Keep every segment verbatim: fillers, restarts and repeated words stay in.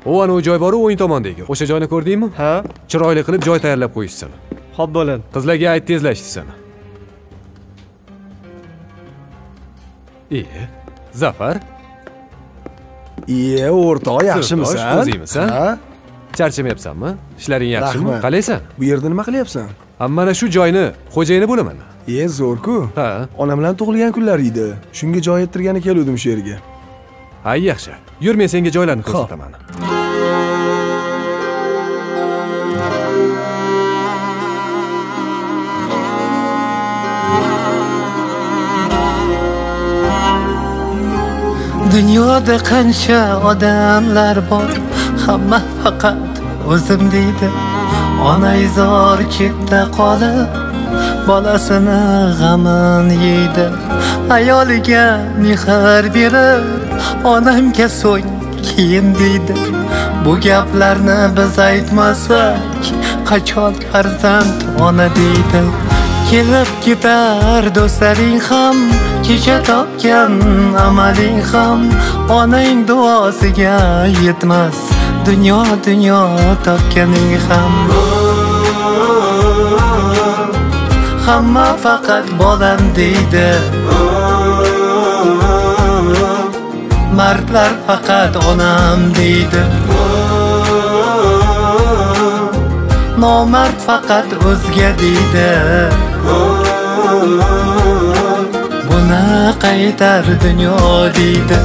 O ana joy bor-u o'ng tomondagi. O'sha joyni ko'rdingmi? Ha? Chiroyli qilib joy tayyorlab qo'yishsin. Xo'p bo'ladi. Qizlarga ayt tezlashsin. E, Zafar? Iye, o'rtoq, yaxshimisan? O'zingmisan? Ha? Charchamayapsanmi? Ishlaring yaxshimi? Qalaysan? Bu yerda nima qilyapsan? Mana shu joyni xo'jayini bo'laman. Iye, zo'r-ku. Ha. Onam bilan tug'ilgan kunlar edi. Shunga joy ettirgani keldim shu yerga. Ha, yaxshi. Yur, men senga joylarni ko'rsataman. Dunyoda qancha odamlar bor, hamma faqat o'zim deydi. Ona izor chetda qolib, bolasini g'amin yeydi. Ayoliga mehr berib, onamga so'ng keyin deydi. Bu gaplarni biz aytmasak, qachon farzand ona deydi. Kelib ketar do'stlaring ham, kecha topgan amaling ham, onang duosiga yetmas, dunyo dunyo topganing ham. Hamma faqat bolam deydi, mardlar faqat onam deydi. Nomard faqat o'zga deydi. Buni qaytar dunyo deydi.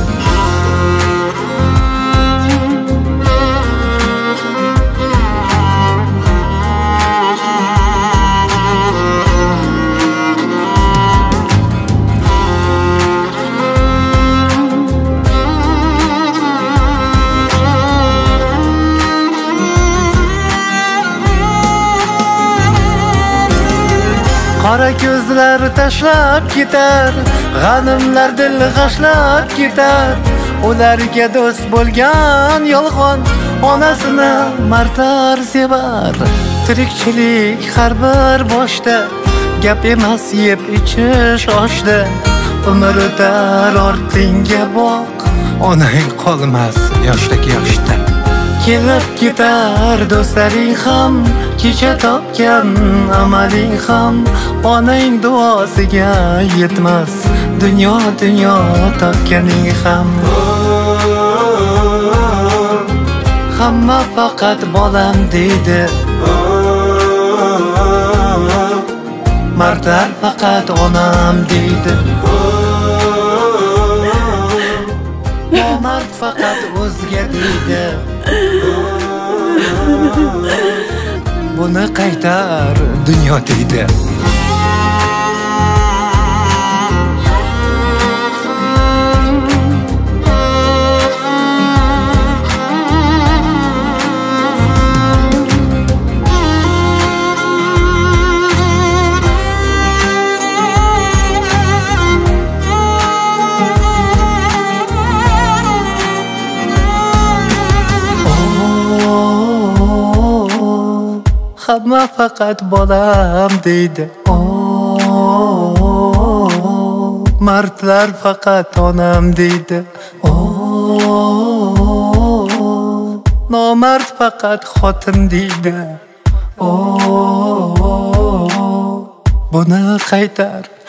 Qora ko'zlar tashlab ketar, g'animlar dil g'ashlab ketar. Ularga do'st bo'lgan yolg'on, onasini mardlar sevar. Tirikchilik har bir boshda, gap emas yeb ichish oshda. Umr o'tar ortingga boq, onang qolmas yoshdagi yoshda. Kelib ketar do'stlaring ham, kecha topgan amaling ham, onang duosiga yetmas, dunyo dunyo topganing ham. Hamma faqat bolam deydi, mardlar faqat onam deydi. Nomard faqat o'zga deydi. Buni qaytar dunyo deydi. Hamma faqat bolam deydi. Mardlar faqat onam deydi. Nomard faqat xotin deydi. Buni qaytar